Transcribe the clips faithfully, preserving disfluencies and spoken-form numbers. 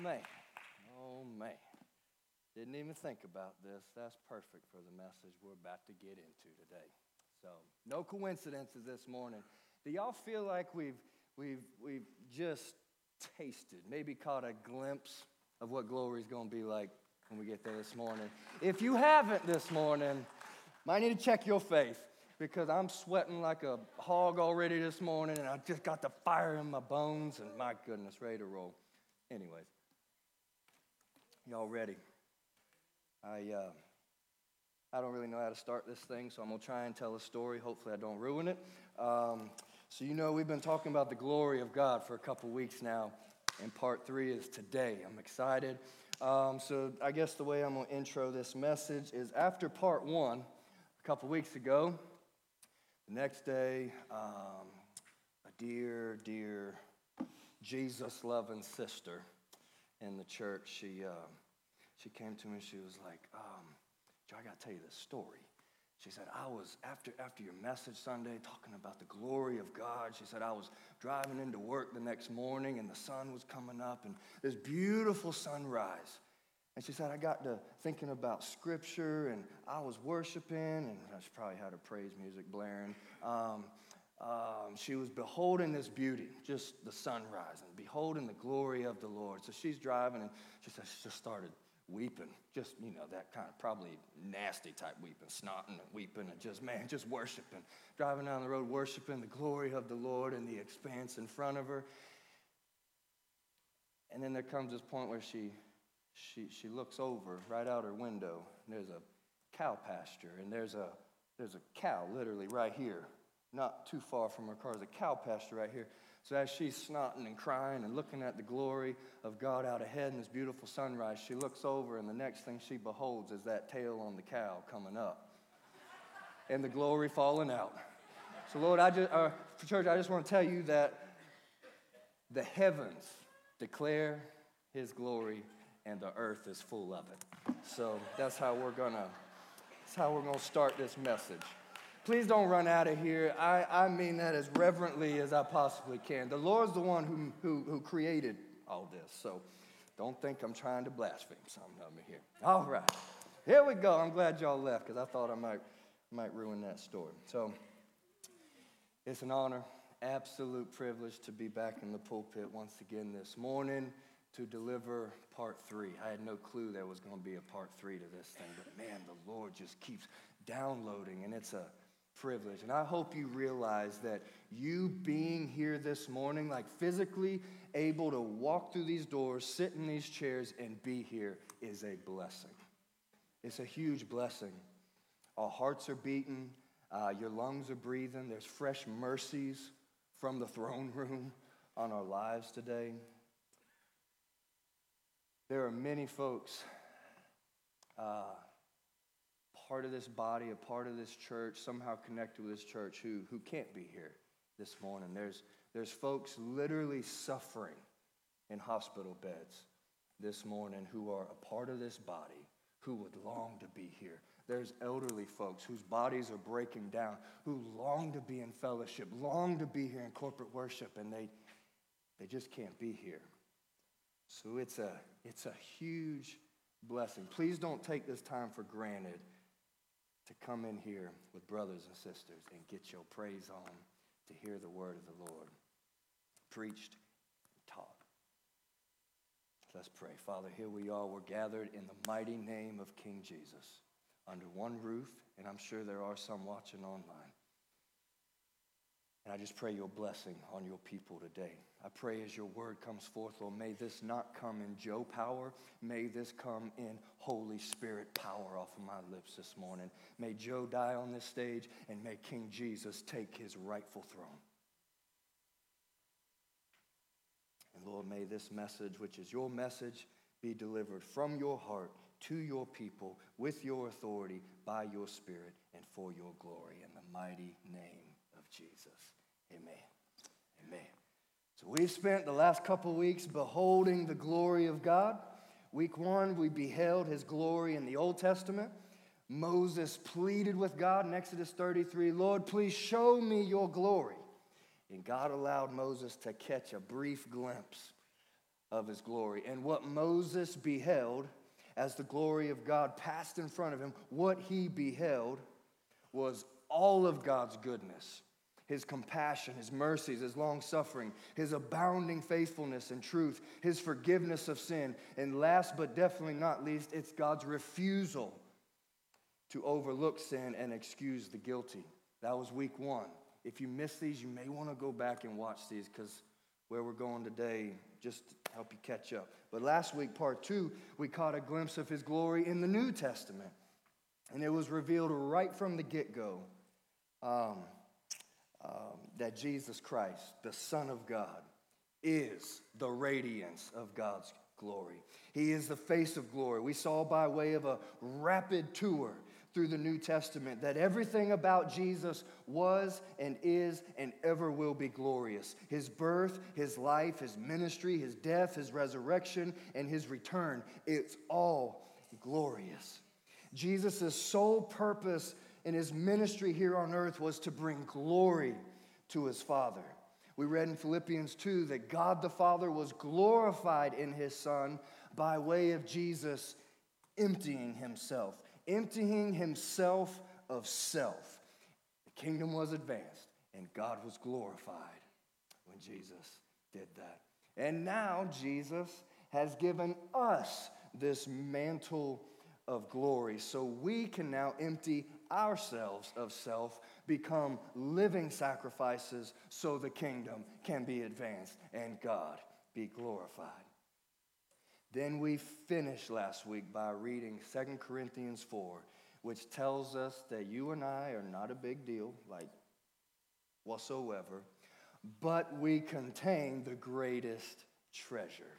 man. Oh, man. Didn't even think about this. That's perfect for the message we're about to get into today. So, no coincidences this morning. Do y'all feel like we've we've we've just tasted, maybe caught a glimpse of what glory is going to be like when we get there this morning? If you haven't this morning, might need to check your faith, because I'm sweating like a hog already this morning, and I just got the fire in my bones, and my goodness, ready to roll. Anyways, y'all ready? I uh, I don't really know how to start this thing, so I'm going to try and tell a story. Hopefully I don't ruin it. Um, so you know we've been talking about the glory of God for a couple weeks now, and part three is today. I'm excited. Um, so I guess the way I'm going to intro this message is after part one, a couple weeks ago, the next day, um, a dear, dear Jesus-loving sister in the church, she... Uh, She came to me and she was like, um, Joe, I got to tell you this story. She said, I was, after after your message Sunday, talking about the glory of God, she said, I was driving into work the next morning and the sun was coming up and this beautiful sunrise. And she said, I got to thinking about scripture and I was worshiping, and she probably had her praise music blaring. Um, um, she was beholding this beauty, just the sunrise, and beholding the glory of the Lord. So she's driving and she said she just started weeping, just, you know, that kind of probably nasty type weeping, snotting and weeping and just, man, just worshiping, driving down the road, worshiping the glory of the Lord and the expanse in front of her. And then there comes this point where she she she looks over right out her window, and there's a cow pasture, and there's a there's a cow literally right here, not too far from her car. There's a cow pasture right here. So as she's snotting and crying and looking at the glory of God out ahead in this beautiful sunrise, she looks over, and the next thing she beholds is that tail on the cow coming up and the glory falling out. So Lord, I just, uh, for church, I just want to tell you that the heavens declare his glory and the earth is full of it. So that's how we're gonna, that's how we're gonna start this message. Please don't run out of here. I, I mean that as reverently as I possibly can. The Lord's the one who, who, who created all this, so don't think I'm trying to blaspheme something of me here. All right, here we go. I'm glad y'all left, because I thought I might, might ruin that story. So it's an honor, absolute privilege to be back in the pulpit once again this morning to deliver part three. I had no clue there was going to be a part three to this thing, but man, the Lord just keeps downloading, and it's a privilege. And I hope you realize that you being here this morning, like physically able to walk through these doors, sit in these chairs, and be here is a blessing. It's a huge blessing. Our hearts are beating. Uh, your lungs are breathing. There's fresh mercies from the throne room on our lives today. There are many folks uh, part of this body, a part of this church, somehow connected with this church who, who can't be here this morning. There's, there's folks literally suffering in hospital beds this morning who are a part of this body, who would long to be here. There's elderly folks whose bodies are breaking down, who long to be in fellowship, long to be here in corporate worship, and they, they just can't be here. So it's a, it's a huge blessing. Please don't take this time for granted to come in here with brothers and sisters and get your praise on, to hear the word of the Lord preached and taught. Let's pray. Father, here we are. We're gathered in the mighty name of King Jesus under one roof, and I'm sure there are some watching online. And I just pray your blessing on your people today. I pray as your word comes forth, Lord, may this not come in Joe power. May this come in Holy Spirit power off of my lips this morning. May Joe die on this stage, and may King Jesus take his rightful throne. And Lord, may this message, which is your message, be delivered from your heart to your people with your authority, by your Spirit, and for your glory. In the mighty name of Jesus. Amen. Amen. So we've spent the last couple weeks beholding the glory of God. Week one, we beheld his glory in the Old Testament. Moses pleaded with God in Exodus thirty-three, Lord, please show me your glory. And God allowed Moses to catch a brief glimpse of his glory. And what Moses beheld as the glory of God passed in front of him, what he beheld was all of God's goodness, his compassion, his mercies, his long-suffering, his abounding faithfulness and truth, his forgiveness of sin, and last but definitely not least, it's God's refusal to overlook sin and excuse the guilty. That was week one. If you missed these, you may want to go back and watch these, because where we're going today, just to help you catch up. But last week, part two, we caught a glimpse of his glory in the New Testament. And it was revealed right from the get-go um, um, that Jesus Christ, the Son of God, is the radiance of God's glory. He is the face of glory. We saw by way of a rapid tour through the New Testament that everything about Jesus was and is and ever will be glorious. His birth, his life, his ministry, his death, his resurrection, and his return, it's all glorious. Jesus' sole purpose in his ministry here on earth was to bring glory to his Father. We read in Philippians two that God the Father was glorified in his Son by way of Jesus emptying himself. Emptying himself of self. The kingdom was advanced, and God was glorified when Jesus did that. And now Jesus has given us this mantle of glory, so we can now empty ourselves of self, become living sacrifices, so the kingdom can be advanced and God be glorified. Then we finished last week by reading Second Corinthians four, which tells us that you and I are not a big deal, like whatsoever, but we contain the greatest treasure.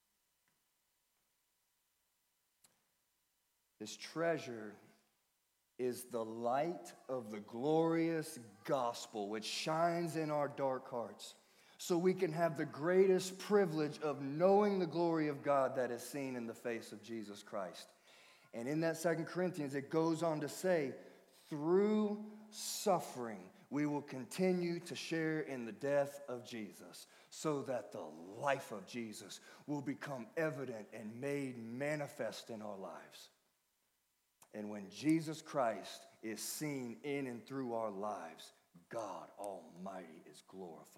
This treasure is the light of the glorious gospel which shines in our dark hearts, so we can have the greatest privilege of knowing the glory of God that is seen in the face of Jesus Christ. And in that Second Corinthians, it goes on to say, through suffering, we will continue to share in the death of Jesus, so that the life of Jesus will become evident and made manifest in our lives. And when Jesus Christ is seen in and through our lives, God Almighty is glorified.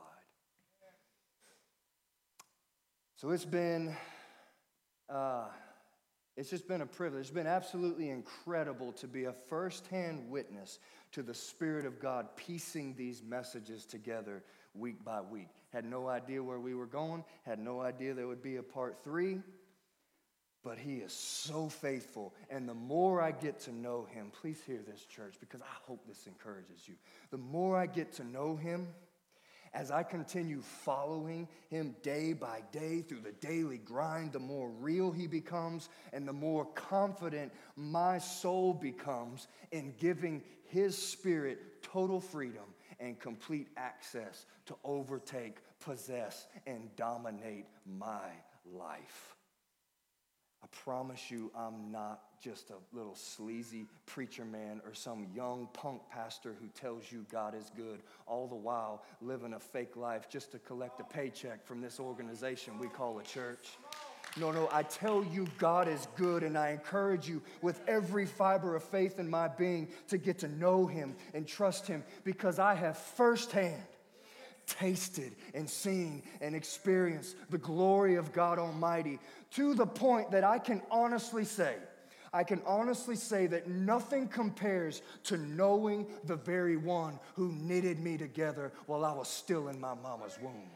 So it's been, uh, it's just been a privilege. It's been absolutely incredible to be a firsthand witness to the Spirit of God piecing these messages together week by week. Had no idea where we were going, had no idea there would be a part three, but he is so faithful. And the more I get to know him, please hear this, church, because I hope this encourages you. The more I get to know him, as I continue following him day by day through the daily grind, the more real he becomes and the more confident my soul becomes in giving his Spirit total freedom and complete access to overtake, possess, and dominate my life. I promise you I'm not just a little sleazy preacher man or some young punk pastor who tells you God is good, all the while living a fake life just to collect a paycheck from this organization we call a church. No, no, I tell you God is good, and I encourage you with every fiber of faith in my being to get to know him and trust him, because I have firsthand tasted and seen and experienced the glory of God Almighty, to the point that I can honestly say, I can honestly say that nothing compares to knowing the very one who knitted me together while I was still in my mama's womb.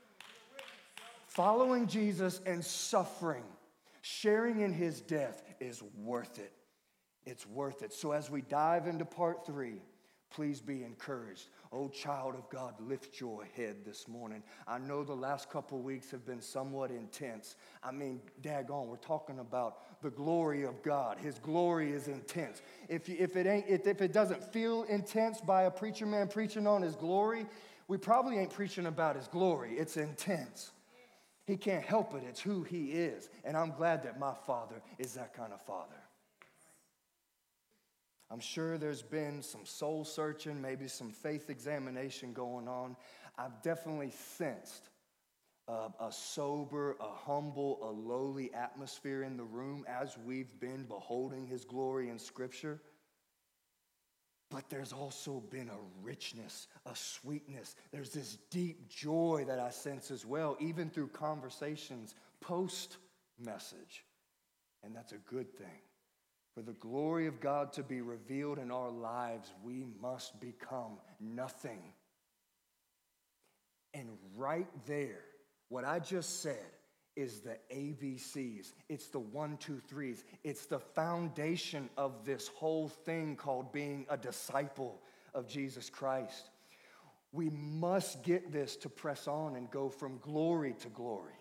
Following Jesus and suffering, sharing in his death is worth it. It's worth it. So as we dive into part three, please be encouraged. Oh, child of God, lift your head this morning. I know the last couple weeks have been somewhat intense. I mean, daggone, we're talking about the glory of God. His glory is intense. If, you, if, it ain't, if, if it doesn't feel intense by a preacher man preaching on his glory, we probably ain't preaching about his glory. It's intense. He can't help it. It's who he is. And I'm glad that my Father is that kind of Father. I'm sure there's been some soul searching, maybe some faith examination going on. I've definitely sensed a, a sober, a humble, a lowly atmosphere in the room as we've been beholding his glory in Scripture. But there's also been a richness, a sweetness. There's this deep joy that I sense as well, even through conversations post-message. And that's a good thing. For the glory of God to be revealed in our lives, we must become nothing. And right there, what I just said is the A B Cs. It's the one, two, threes. It's the foundation of this whole thing called being a disciple of Jesus Christ. We must get this to press on and go from glory to glory.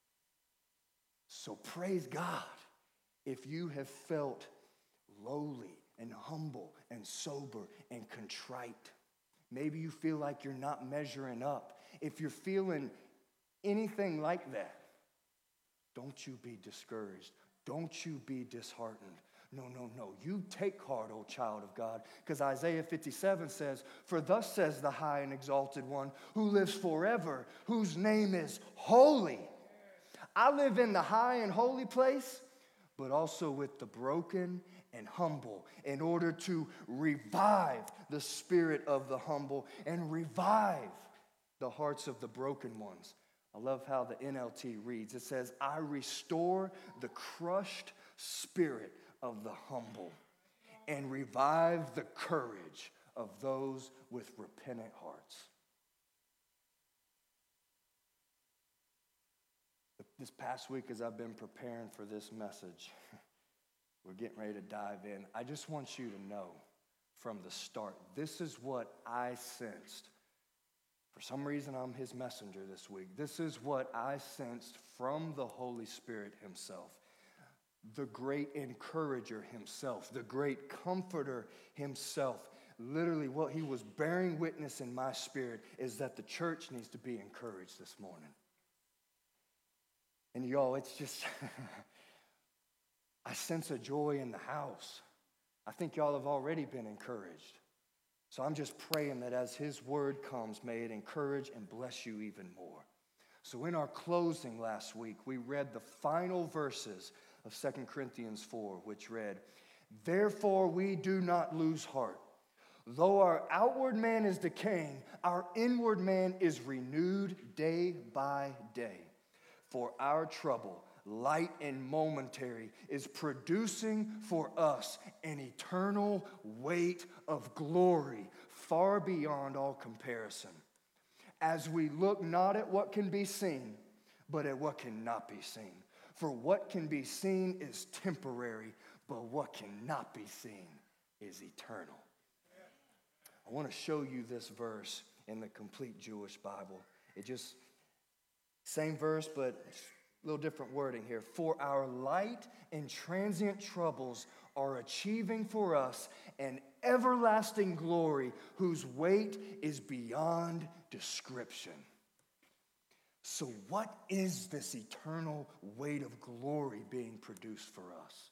So praise God if you have felt lowly and humble and sober and contrite. Maybe you feel like you're not measuring up. If you're feeling anything like that, don't you be discouraged. Don't you be disheartened. No, no, no. You take heart, O child of God, because Isaiah fifty-seven says, "For thus says the high and exalted one who lives forever, whose name is holy." I live in the high and holy place, but also with the broken and humble, in order to revive the spirit of the humble and revive the hearts of the broken ones. I love how the N L T reads. It says, "I restore the crushed spirit of the humble and revive the courage of those with repentant hearts." This past week, as I've been preparing for this message, we're getting ready to dive in. I just want you to know from the start, this is what I sensed. For some reason, I'm his messenger this week. This is what I sensed from the Holy Spirit himself, the great encourager himself, the great comforter himself. Literally, what he was bearing witness in my spirit is that the church needs to be encouraged this morning. And y'all, it's just, I sense a joy in the house. I think y'all have already been encouraged. So I'm just praying that as his word comes, may it encourage and bless you even more. So in our closing last week, we read the final verses of Second Corinthians four, which read, "Therefore we do not lose heart. Though our outward man is decaying, our inward man is renewed day by day. For our trouble, light and momentary, is producing for us an eternal weight of glory far beyond all comparison, as we look not at what can be seen, but at what cannot be seen. For what can be seen is temporary, but what cannot be seen is eternal." I want to show you this verse in the Complete Jewish Bible. It just, same verse, but a little different wording here. "For our light and transient troubles are achieving for us an everlasting glory whose weight is beyond description." So what is this eternal weight of glory being produced for us?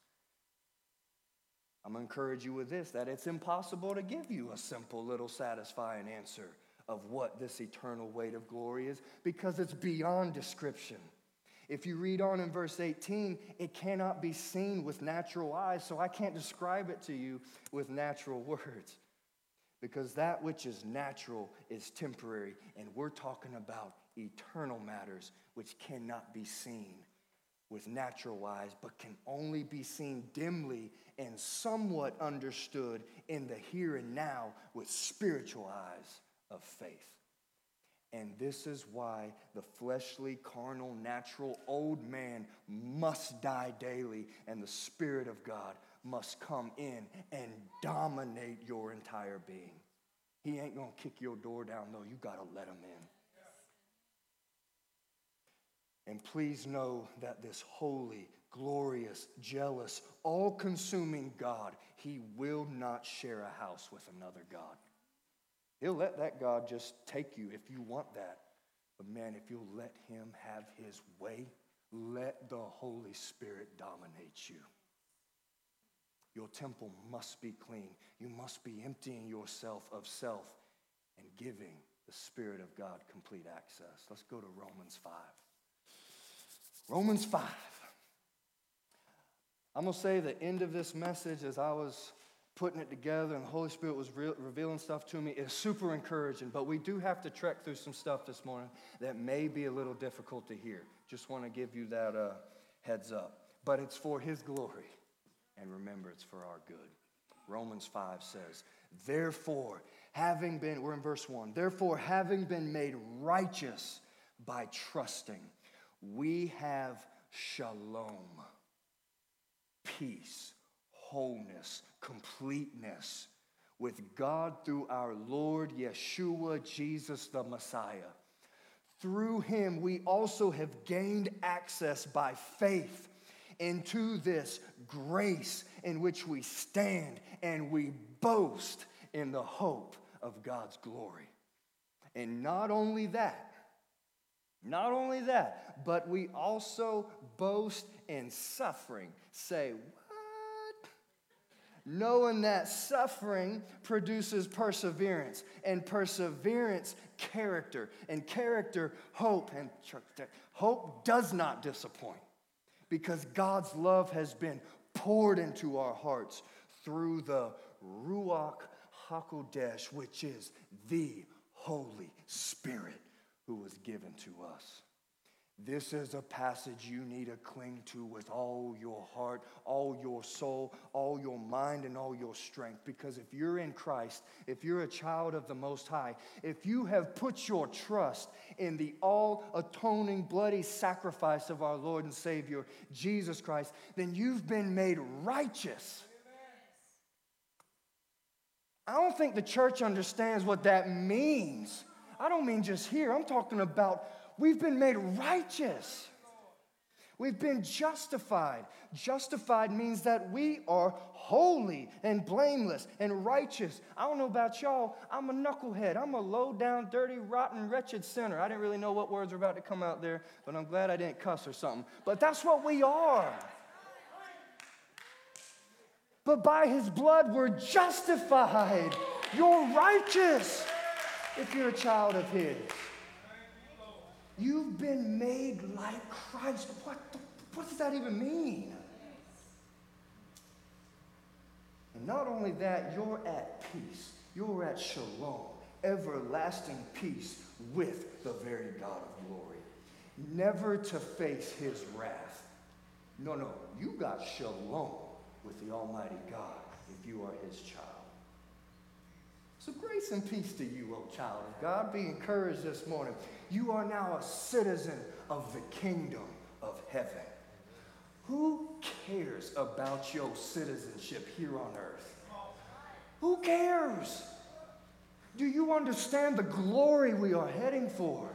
I'm going to encourage you with this, that it's impossible to give you a simple little satisfying answer of what this eternal weight of glory is, because it's beyond description. If you read on in verse eighteen, it cannot be seen with natural eyes, so I can't describe it to you with natural words, because that which is natural is temporary, and we're talking about eternal matters which cannot be seen with natural eyes, but can only be seen dimly and somewhat understood in the here and now with spiritual eyes of faith. And this is why the fleshly, carnal, natural old man must die daily, and the Spirit of God must come in and dominate your entire being. He ain't going to kick your door down, though. You got to let him in. And please know that this holy, glorious, jealous, all-consuming God, he will not share a house with another God. He'll let that God just take you if you want that. But man, if you'll let him have his way, let the Holy Spirit dominate you. Your temple must be clean. You must be emptying yourself of self and giving the Spirit of God complete access. Let's go to Romans five. Romans five. I'm going to say the end of this message as I was putting it together and the Holy Spirit was re- revealing stuff to me is super encouraging, but we do have to trek through some stuff this morning that may be a little difficult to hear. Just want to give you that uh, heads up. But it's for his glory, and remember, it's for our good. Romans five says, therefore, having been, we're in verse one, therefore, having been made righteous by trusting, we have shalom, peace, wholeness, completeness with God through our Lord Yeshua, Jesus the Messiah. Through him we also have gained access by faith into this grace in which we stand and we boast in the hope of God's glory. And not only that, not only that, but we also boast in suffering. Say, what? Knowing that suffering produces perseverance, and perseverance, character, and character, hope, and hope does not disappoint because God's love has been poured into our hearts through the Ruach HaKodesh, which is the Holy Spirit who was given to us. This is a passage you need to cling to with all your heart, all your soul, all your mind, and all your strength. Because if you're in Christ, if you're a child of the Most High, if you have put your trust in the all-atoning, bloody sacrifice of our Lord and Savior, Jesus Christ, then you've been made righteous. I don't think the church understands what that means. I don't mean just here. I'm talking about we've been made righteous. We've been justified. Justified means that we are holy and blameless and righteous. I don't know about y'all. I'm a knucklehead. I'm a low-down, dirty, rotten, wretched sinner. I didn't really know what words were about to come out there, but I'm glad I didn't cuss or something. But that's what we are. But by his blood, we're justified. You're righteous if you're a child of his. You've been made like Christ. What, the, what does that even mean? And not only that, you're at peace. You're at shalom, everlasting peace with the very God of glory. Never to face his wrath. No, no, you got shalom with the Almighty God if you are his child. So grace and peace to you, O child of God. Be encouraged this morning. You are now a citizen of the kingdom of heaven. Who cares about your citizenship here on earth? Who cares? Do you understand the glory we are heading for?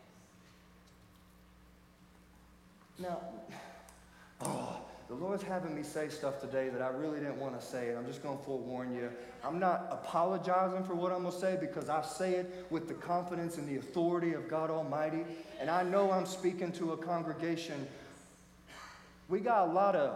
Now, oh, the Lord's having me say stuff today that I really didn't want to say, and I'm just going to forewarn you. I'm not apologizing for what I'm going to say because I say it with the confidence and the authority of God Almighty, and I know I'm speaking to a congregation. We got a lot of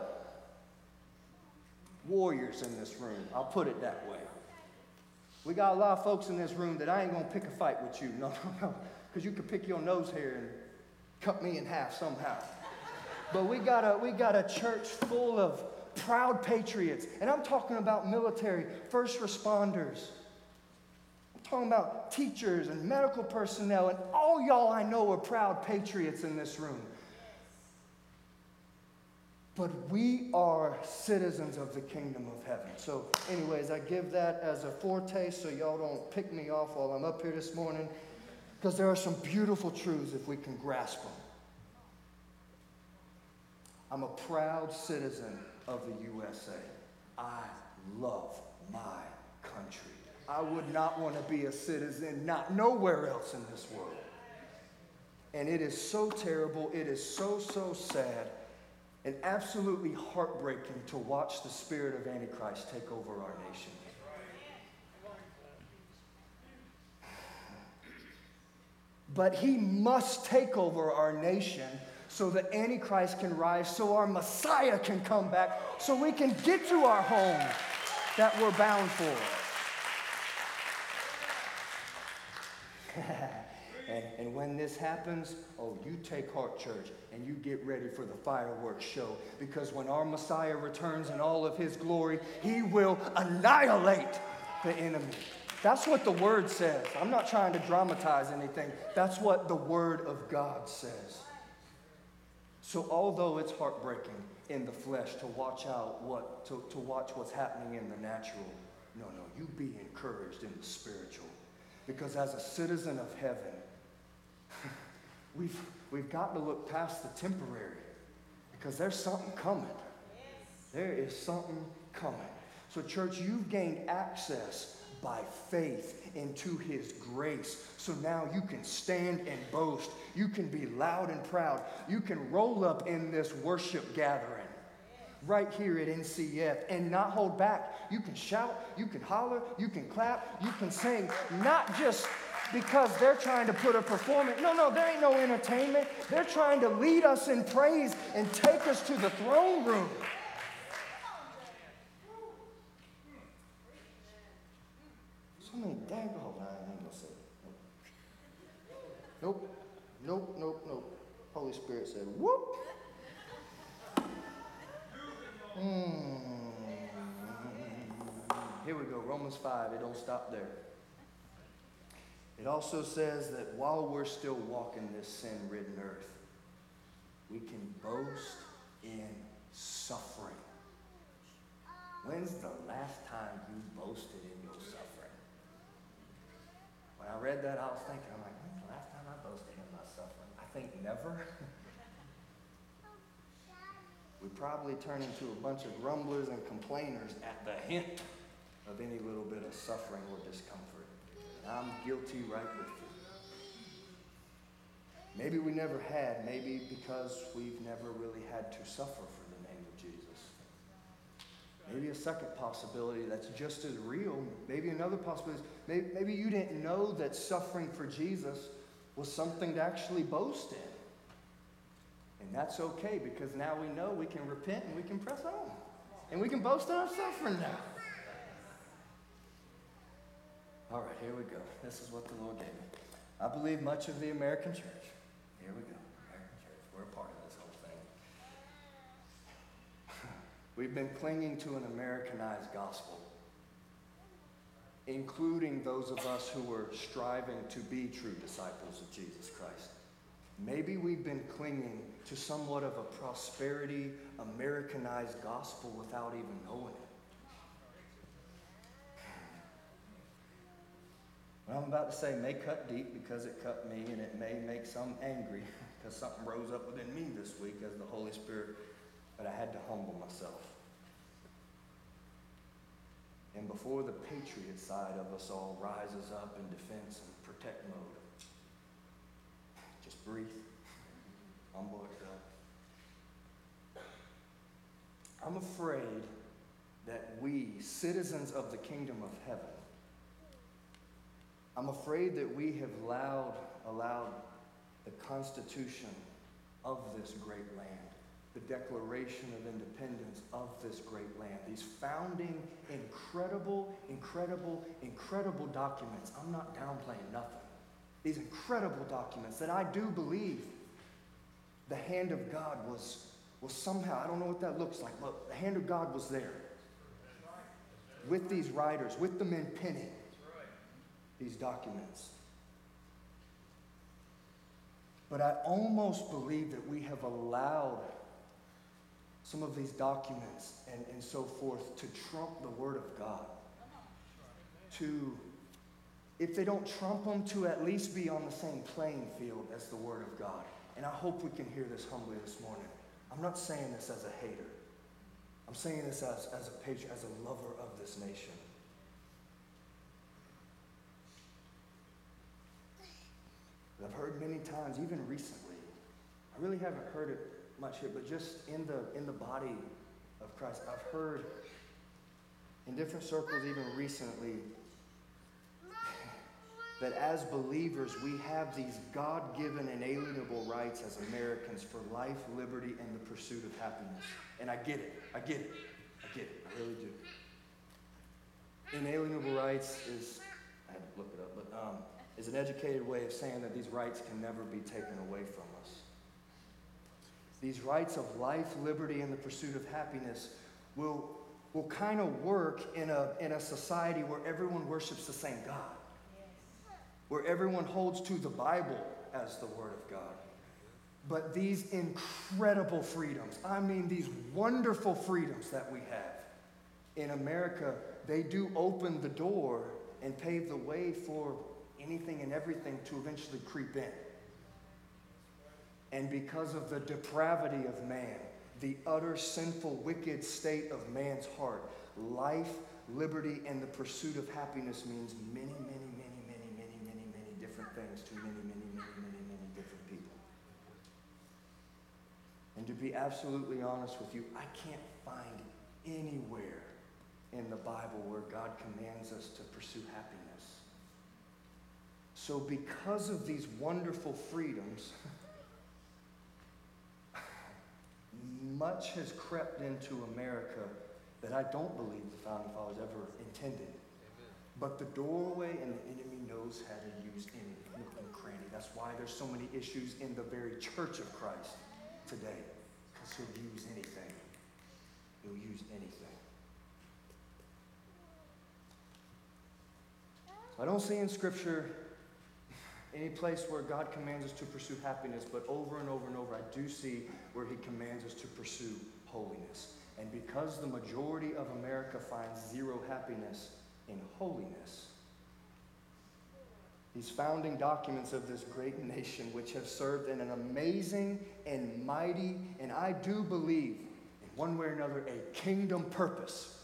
warriors in this room. I'll put it that way. We got a lot of folks in this room that I ain't going to pick a fight with you. No, no, no, because you could pick your nose hair and cut me in half somehow. But we got a we got a church full of proud patriots. And I'm talking about military, first responders. I'm talking about teachers and medical personnel. And all y'all I know are proud patriots in this room. But we are citizens of the kingdom of heaven. So anyways, I give that as a foretaste so y'all don't pick me off while I'm up here this morning. Because there are some beautiful truths if we can grasp them. I'm a proud citizen of the U S A. I love my country. I would not want to be a citizen, not nowhere else in this world. And it is so terrible, it is so, so sad, and absolutely heartbreaking to watch the spirit of Antichrist take over our nation. But he must take over our nation so that Antichrist can rise, so our Messiah can come back, so we can get to our home that we're bound for. And, and when this happens, oh, you take heart, church, and you get ready for the fireworks show. Because when our Messiah returns in all of his glory, he will annihilate the enemy. That's what the Word says. I'm not trying to dramatize anything. That's what the Word of God says. So although it's heartbreaking in the flesh to watch out what, to, to watch what's happening in the natural, no, no, you be encouraged in the spiritual. Because as a citizen of heaven, we've, we've got to look past the temporary. Because there's something coming. There is something coming. So church, you've gained access by faith into his grace. So now you can stand and boast. You can be loud and proud. You can roll up in this worship gathering right here at N C F and not hold back. You can shout, you can holler, you can clap, you can sing, not just because they're trying to put a performance. No, no, there ain't no entertainment. They're trying to lead us in praise and take us to the throne room. So many dang, oh, I ain't gonna say it. Nope, nope, nope, nope. Holy Spirit said, whoop. Mm. Here we go, Romans five, it don't stop there. It also says that while we're still walking this sin-ridden earth, we can boast in suffering. When's the last time you boasted in your suffering? When I read that, I was thinking, I'm like, when's the last time I boasted in my suffering? I think never. We probably turn into a bunch of grumblers and complainers at the hint of any little bit of suffering or discomfort. And I'm guilty right with you. Maybe we never had, maybe because we've never really had to suffer for the name of Jesus. Maybe a second possibility that's just as real. Maybe another possibility is maybe, maybe you didn't know that suffering for Jesus was something to actually boast in. And that's okay, because now we know we can repent and we can press on. And we can boast in our suffering now. All right, here we go. This is what the Lord gave me. I believe much of the American church. Here we go. American church. We're a part of this whole thing. We've been clinging to an Americanized gospel, including those of us who are striving to be true disciples of Jesus Christ. Maybe we've been clinging to somewhat of a prosperity, Americanized gospel without even knowing it. What I'm about to say may cut deep because it cut me, and it may make some angry because something rose up within me this week as the Holy Spirit, but I had to humble myself. And before the patriot side of us all rises up in defense and protect mode, just breathe. Humble yourself. I'm afraid that we, citizens of the kingdom of heaven, I'm afraid that we have allowed, allowed the Constitution of this great land, the Declaration of Independence of this great land, these founding, incredible, incredible, incredible documents. I'm not downplaying nothing. These incredible documents that I do believe the hand of God was, was somehow, I don't know what that looks like, but the hand of God was there with these writers, with the men penning these documents. But I almost believe that we have allowed some of these documents and, and so forth to trump the Word of God. To, if they don't trump them, to at least be on the same playing field as the Word of God. And I hope we can hear this humbly this morning. I'm not saying this as a hater. I'm saying this as, as a patriot, as a lover of this nation. But I've heard many times, even recently, I really haven't heard it much here, but just in the in the body of Christ, I've heard in different circles, even recently, that as believers, we have these God-given inalienable rights as Americans for life, liberty, and the pursuit of happiness. And I get it. I get it. I get it. I really do. Inalienable rights is, I had to look it up, but um, is an educated way of saying that these rights can never be taken away from us. These rights of life, liberty, and the pursuit of happiness will, will kind of work in a, in a society where everyone worships the same God, where everyone holds to the Bible as the Word of God. But these incredible freedoms, I mean these wonderful freedoms that we have in America, they do open the door and pave the way for anything and everything to eventually creep in. And because of the depravity of man, the utter sinful, wicked state of man's heart, life, liberty, and the pursuit of happiness means many, many, many, many, many, many, many different things to many, many, many, many, many different people. And to be absolutely honest with you, I can't find anywhere in the Bible where God commands us to pursue happiness. So because of these wonderful freedoms, much has crept into America that I don't believe the Founding Fathers ever intended. Amen. But the doorway and the enemy knows how to use any nook and cranny. That's why there's so many issues in the very church of Christ today. Because he'll use anything. He'll use anything. I don't see in Scripture any place where God commands us to pursue happiness, but over and over and over, I do see where he commands us to pursue holiness. And because the majority of America finds zero happiness in holiness, these founding documents of this great nation, which have served in an amazing and mighty, and I do believe, in one way or another, a kingdom purpose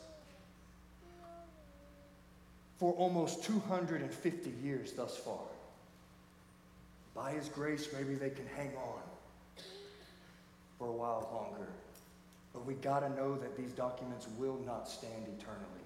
for almost two hundred fifty years thus far. By his grace, maybe they can hang on for a while longer. But we got to know that these documents will not stand eternally.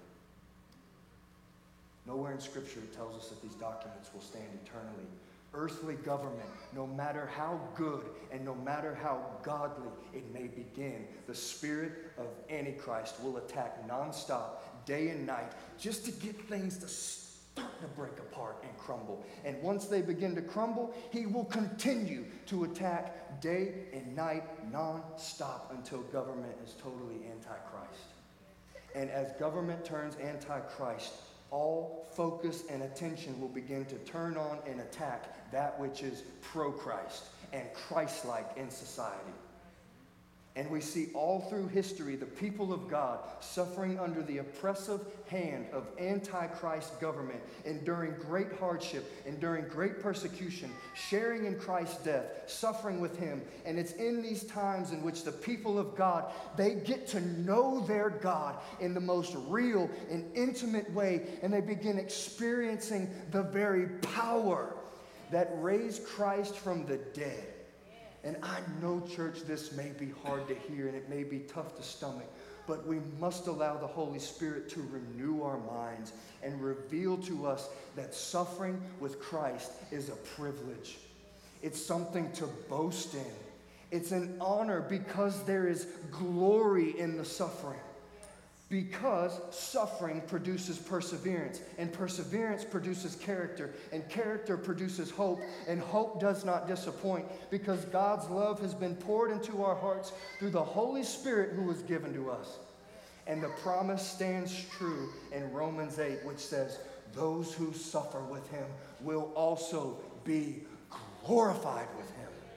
Nowhere in Scripture tells us that these documents will stand eternally. Earthly government, no matter how good and no matter how godly it may begin, the spirit of Antichrist will attack nonstop, day and night, just to get things to start to break apart and crumble. And once they begin to crumble, he will continue to attack day and night, non-stop, until government is totally antichrist. And as government turns antichrist, all focus and attention will begin to turn on and attack that which is pro-Christ and Christ-like in society. And we see all through history the people of God suffering under the oppressive hand of antichrist government, enduring great hardship, enduring great persecution, sharing in Christ's death, suffering with him. And it's in these times in which the people of God, they get to know their God in the most real and intimate way, and they begin experiencing the very power that raised Christ from the dead. And I know, church, this may be hard to hear and it may be tough to stomach, but we must allow the Holy Spirit to renew our minds and reveal to us that suffering with Christ is a privilege. It's something to boast in. It's an honor because there is glory in the suffering. Because suffering produces perseverance, and perseverance produces character, and character produces hope, and hope does not disappoint because God's love has been poured into our hearts through the Holy Spirit who was given to us. And the promise stands true in Romans eight, which says, those who suffer with him will also be glorified with him.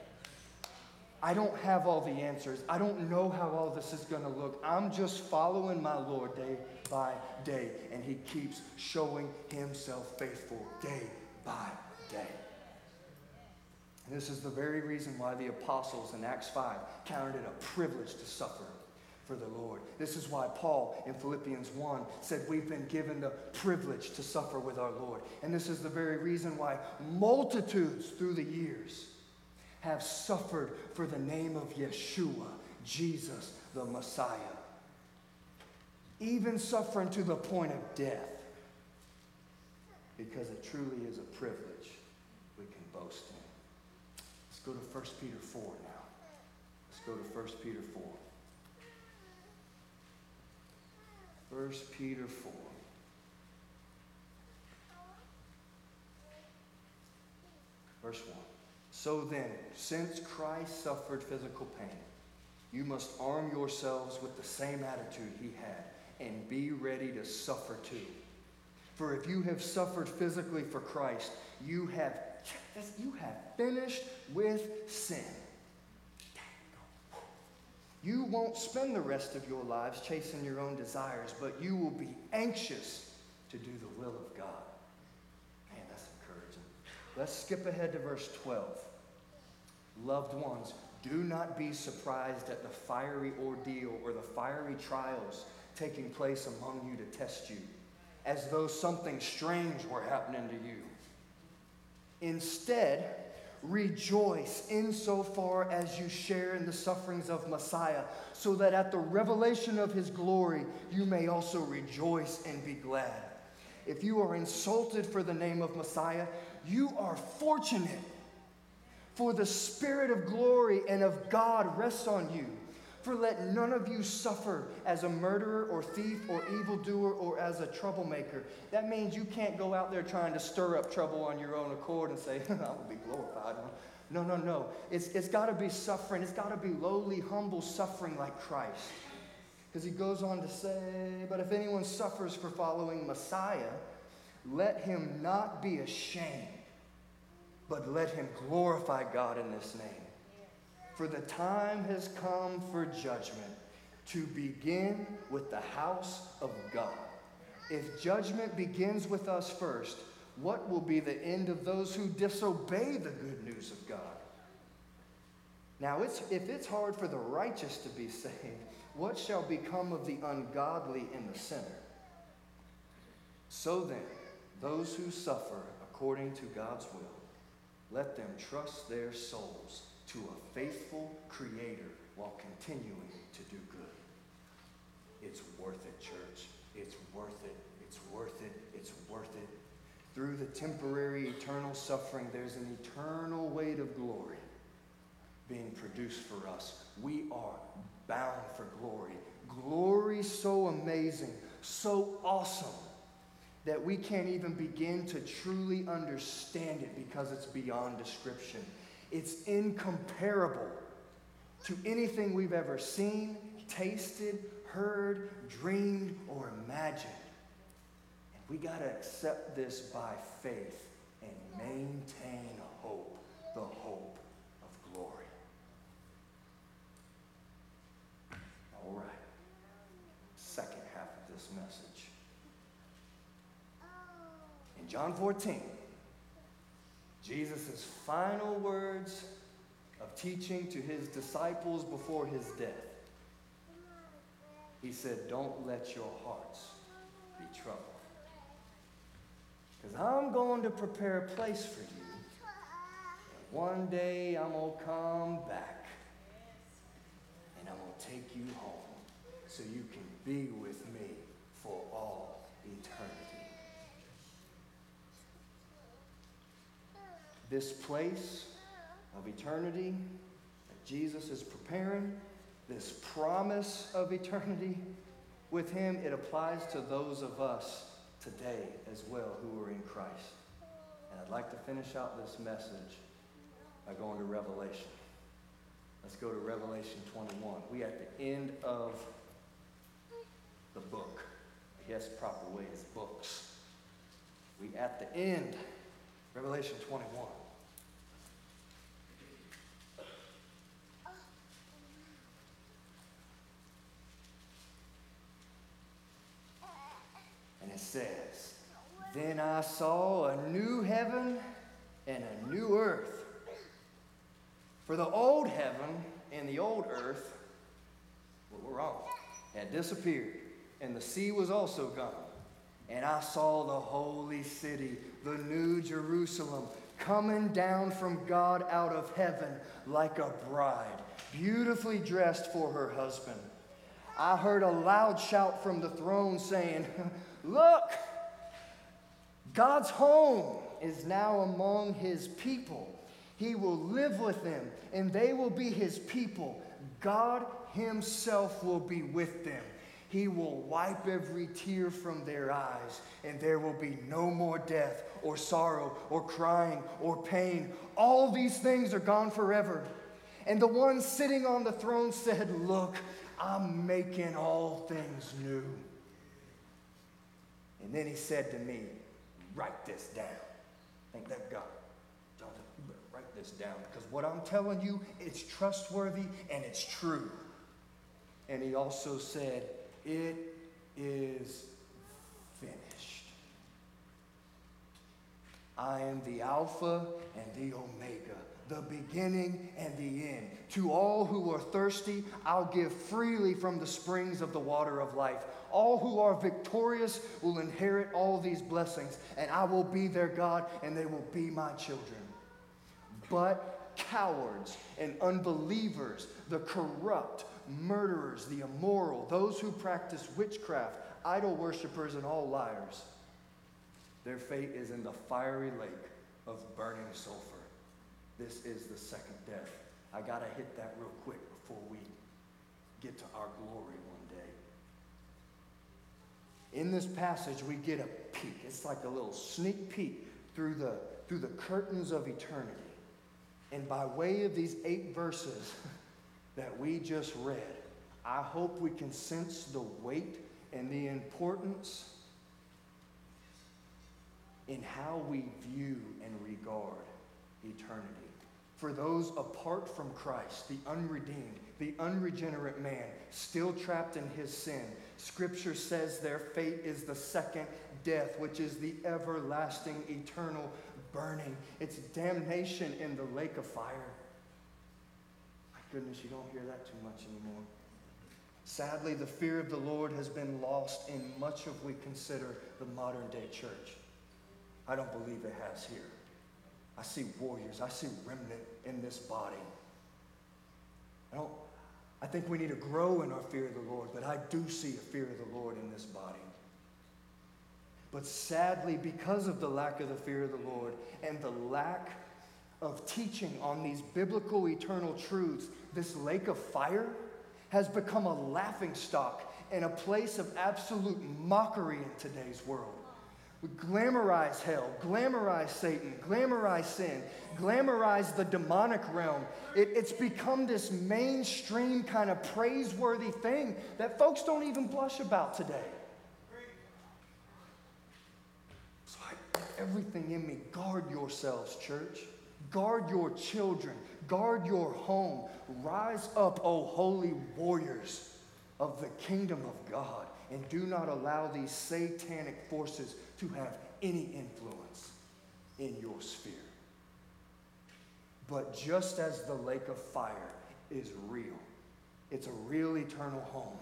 I don't have all the answers. I don't know how all this is going to look. I'm just following my Lord day by day, and he keeps showing himself faithful day by day. And this is the very reason why the apostles in Acts five counted it a privilege to suffer for the Lord. This is why Paul in Philippians one said we've been given the privilege to suffer with our Lord. And this is the very reason why multitudes through the years have suffered for the name of Yeshua, Jesus, the Messiah. Even suffering to the point of death. Because it truly is a privilege we can boast in. Let's go to First Peter four now. Let's go to First Peter four. First Peter four. Verse one. So then, since Christ suffered physical pain, you must arm yourselves with the same attitude he had and be ready to suffer too. For if you have suffered physically for Christ, you have, you have finished with sin. You won't spend the rest of your lives chasing your own desires, but you will be anxious to do the will of God. Man, that's encouraging. Let's skip ahead to verse twelve. Loved ones, do not be surprised at the fiery ordeal or the fiery trials taking place among you to test you, as though something strange were happening to you. Instead, rejoice insofar as you share in the sufferings of Messiah, so that at the revelation of his glory you may also rejoice and be glad. If you are insulted for the name of Messiah, you are fortunate, for the Spirit of glory and of God rests on you. For let none of you suffer as a murderer or thief or evildoer or as a troublemaker. That means you can't go out there trying to stir up trouble on your own accord and say, I will be glorified. No, no, no. It's, it's got to be suffering. It's got to be lowly, humble suffering like Christ. Because he goes on to say, but if anyone suffers for following Messiah, let him not be ashamed, but let him glorify God in this name. For the time has come for judgment to begin with the house of God. If judgment begins with us first, what will be the end of those who disobey the good news of God? Now, it's, if it's hard for the righteous to be saved, what shall become of the ungodly and the sinner? So then, those who suffer according to God's will, let them trust their souls to a faithful Creator while continuing to do good. It's worth it, church. It's worth it. It's worth it. It's worth it. Through the temporary eternal suffering, there's an eternal weight of glory being produced for us. We are bound for glory. Glory so amazing, so awesome, that we can't even begin to truly understand it because it's beyond description. It's incomparable to anything we've ever seen, tasted, heard, dreamed, or imagined. And we got to accept this by faith and maintain hope, the hope of glory. All right. Second half of this message. In John fourteen, Jesus' final words of teaching to his disciples before his death. He said, don't let your hearts be troubled. Because I'm going to prepare a place for you. And one day I'm going to come back. And I'm going to take you home so you can be with me for all eternity. This place of eternity that Jesus is preparing, this promise of eternity with him, it applies to those of us today as well who are in Christ. And I'd like to finish out this message by going to Revelation. Let's go to Revelation twenty-one. We at the end of the book. I guess the proper way is books. We at the end. Revelation twenty-one. And it says, then I saw a new heaven and a new earth. For the old heaven and the old earth were wrong, had disappeared, and the sea was also gone. And I saw the holy city, the new Jerusalem, coming down from God out of heaven like a bride, beautifully dressed for her husband. I heard a loud shout from the throne saying, look, God's home is now among his people. He will live with them, and they will be his people. God himself will be with them. He will wipe every tear from their eyes, and there will be no more death or sorrow or crying or pain. All these things are gone forever. And the one sitting on the throne said, look, I'm making all things new. And then he said to me, write this down. Ain't that God? Jonathan, you better write this down, because what I'm telling you, it's trustworthy and it's true. And he also said, it is finished. I am the Alpha and the Omega, the beginning and the end. To all who are thirsty, I'll give freely from the springs of the water of life. All who are victorious will inherit all these blessings, and I will be their God, and they will be my children. But cowards and unbelievers, the corrupt, murderers, the immoral, those who practice witchcraft, idol worshipers, and all liars, their fate is in the fiery lake of burning sulfur. This is the second death. I got to hit that real quick before we get to our glory one day. In this passage, we get a peek. It's like a little sneak peek through the, through the curtains of eternity. And by way of these eight verses that we just read, I hope we can sense the weight and the importance in how we view and regard eternity. For those apart from Christ, the unredeemed, the unregenerate man, still trapped in his sin, Scripture says their fate is the second death, which is the everlasting, eternal burning. It's damnation in the lake of fire. My goodness, you don't hear that too much anymore. Sadly, the fear of the Lord has been lost in much of what we consider the modern day church. I don't believe it has here. I see warriors. I see remnant in this body. I don't, I think we need to grow in our fear of the Lord, but I do see a fear of the Lord in this body. But sadly, because of the lack of the fear of the Lord and the lack of teaching on these biblical eternal truths, this lake of fire has become a laughingstock and a place of absolute mockery in today's world. We glamorize hell, glamorize Satan, glamorize sin, glamorize the demonic realm. It, it's become this mainstream kind of praiseworthy thing that folks don't even blush about today. So I, everything in me, guard yourselves, church. Guard your children. Guard your home. Rise up, O holy warriors of the kingdom of God, and do not allow these satanic forces to have any influence in your sphere. But just as the lake of fire is real, it's a real eternal home,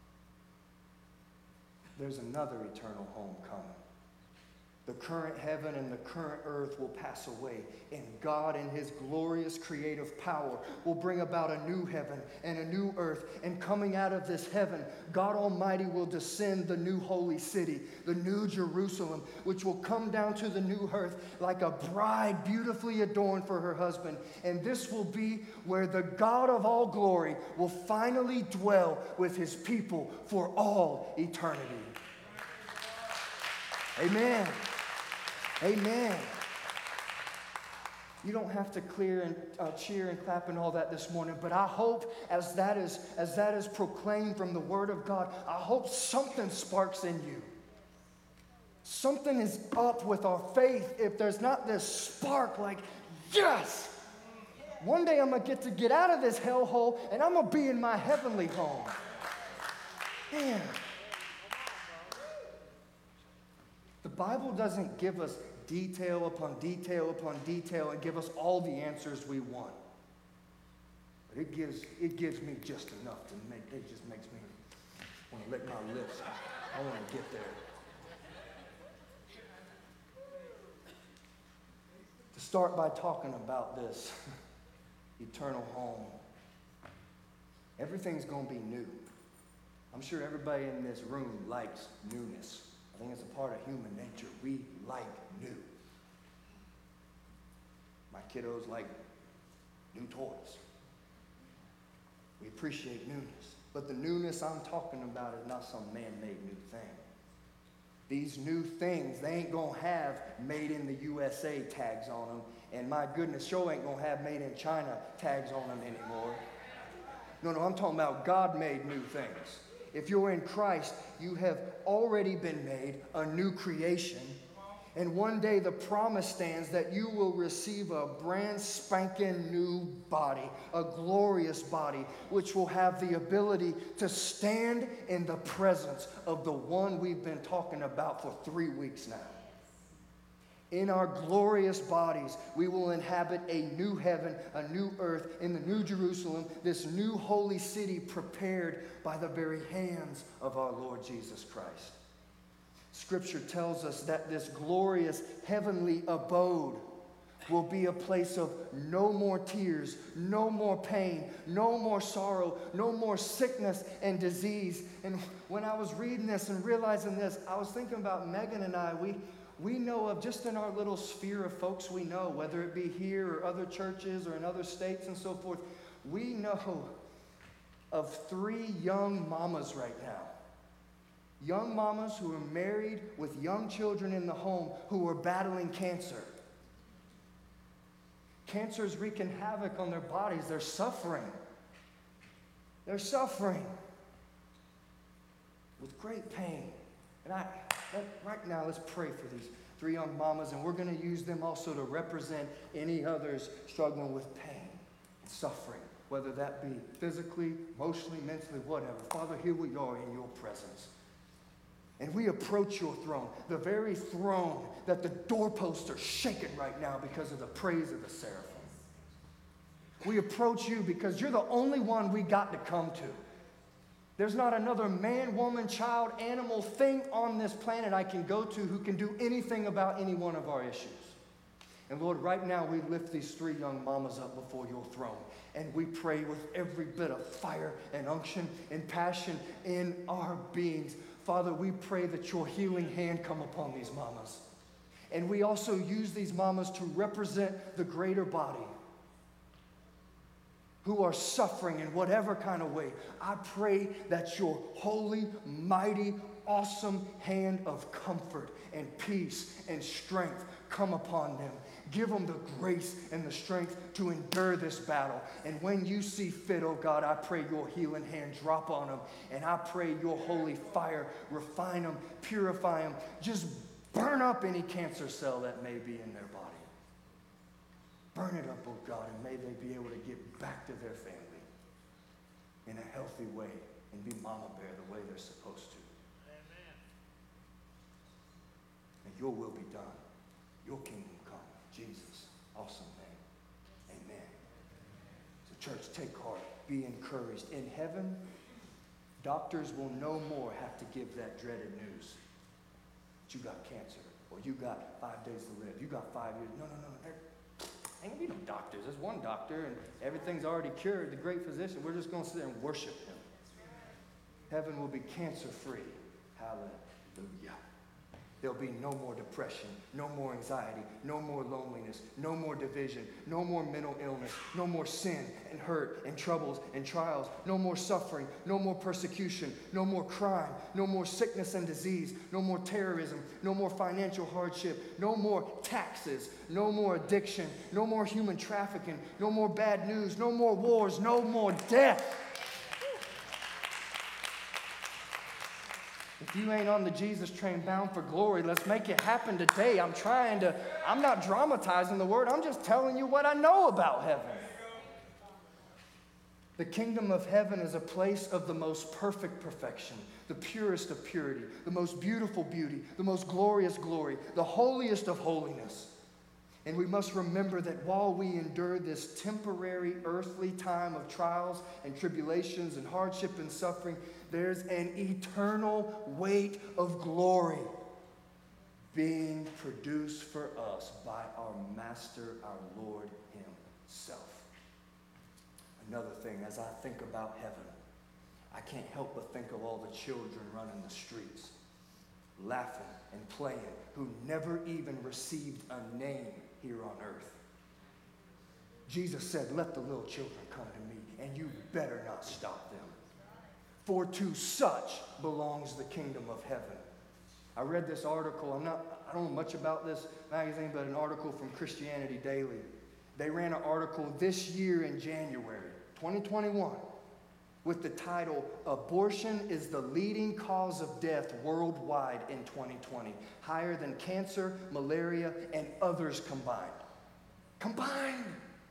there's another eternal home coming. The current heaven and the current earth will pass away, and God in his glorious creative power will bring about a new heaven and a new earth. And coming out of this heaven, God Almighty will descend the new holy city, the new Jerusalem, which will come down to the new earth like a bride beautifully adorned for her husband. And this will be where the God of all glory will finally dwell with his people for all eternity. Amen. Amen. You don't have to clear and uh, cheer and clap and all that this morning, but I hope as that is as that is proclaimed from the Word of God, I hope something sparks in you. Something is up with our faith if there's not this spark like, yes, one day I'm going to get to get out of this hellhole and I'm going to be in my heavenly home. Man. The Bible doesn't give us detail upon detail upon detail and give us all the answers we want. But it gives, it gives me just enough to make, it just makes me want to lick my lips. I want to get there. To start by talking about this eternal home, everything's going to be new. I'm sure everybody in this room likes newness. I think it's a part of human nature. We like new. My kiddos like new toys. We appreciate newness. But the newness I'm talking about is not some man-made new thing. These new things, they ain't gonna have made in the U S A tags on them. And my goodness, sure ain't gonna have made in China tags on them anymore. No, no, I'm talking about God-made new things. If you're in Christ, you have already been made a new creation. And one day the promise stands that you will receive a brand spanking new body, a glorious body, which will have the ability to stand in the presence of the one we've been talking about for three weeks now. In our glorious bodies, we will inhabit a new heaven, a new earth, in the new Jerusalem, this new holy city prepared by the very hands of our Lord Jesus Christ. Scripture tells us that this glorious heavenly abode will be a place of no more tears, no more pain, no more sorrow, no more sickness and disease. And when I was reading this and realizing this, I was thinking about Megan and I. We We know of, just in our little sphere of folks we know, whether it be here or other churches or in other states and so forth, we know of three young mamas right now. Young mamas who are married with young children in the home who are battling cancer. Cancer is wreaking havoc on their bodies. They're suffering. They're suffering with great pain. And I... Let, right now, let's pray for these three young mamas, and we're going to use them also to represent any others struggling with pain and suffering, whether that be physically, emotionally, mentally, whatever. Father, here we are in your presence. And we approach your throne, the very throne that the doorposts are shaking right now because of the praise of the seraphim. We approach you because you're the only one we got to come to. There's not another man, woman, child, animal, thing on this planet I can go to who can do anything about any one of our issues. And Lord, right now we lift these three young mamas up before your throne. And we pray with every bit of fire and unction and passion in our beings. Father, we pray that your healing hand come upon these mamas. And we also use these mamas to represent the greater body, who are suffering in whatever kind of way. I pray that your holy, mighty, awesome hand of comfort and peace and strength come upon them. Give them the grace and the strength to endure this battle. And when you see fit, oh God, I pray your healing hand drop on them. And I pray your holy fire refine them, purify them, just burn up any cancer cell that may be in their body. Burn it up, oh God, and may they be able to get back to their family in a healthy way and be mama bear the way they're supposed to. Amen. And your will be done. Your kingdom come. Jesus, awesome name. Amen. So church, take heart. Be encouraged. In heaven, doctors will no more have to give that dreaded news that you got cancer or you got five days to live. You got five years. No, no, no. They're, Ain't gonna be no doctors. There's one doctor and everything's already cured. The great physician. We're just gonna sit there and worship him. Heaven will be cancer-free. Hallelujah. There'll be no more depression, no more anxiety, no more loneliness, no more division, no more mental illness, no more sin and hurt and troubles and trials, no more suffering, no more persecution, no more crime, no more sickness and disease, no more terrorism, no more financial hardship, no more taxes, no more addiction, no more human trafficking, no more bad news, no more wars, no more death. If you ain't on the Jesus train bound for glory, let's make it happen today. I'm trying to, I'm not dramatizing the word. I'm just telling you what I know about heaven. The kingdom of heaven is a place of the most perfect perfection, the purest of purity, the most beautiful beauty, the most glorious glory, the holiest of holiness. And we must remember that while we endure this temporary earthly time of trials and tribulations and hardship and suffering, there's an eternal weight of glory being produced for us by our Master, our Lord himself. Another thing, as I think about heaven, I can't help but think of all the children running the streets, laughing and playing, who never even received a name here on earth. Jesus said, let the little children come to me, and you better not stop them. For to such belongs the kingdom of heaven. I read this article. I'm not, I don't know much about this magazine, but an article from Christianity Daily. They ran an article this year in January, twenty twenty-one, with the title, Abortion is the Leading Cause of Death Worldwide in twenty twenty, higher than cancer, malaria, and others combined. Combined!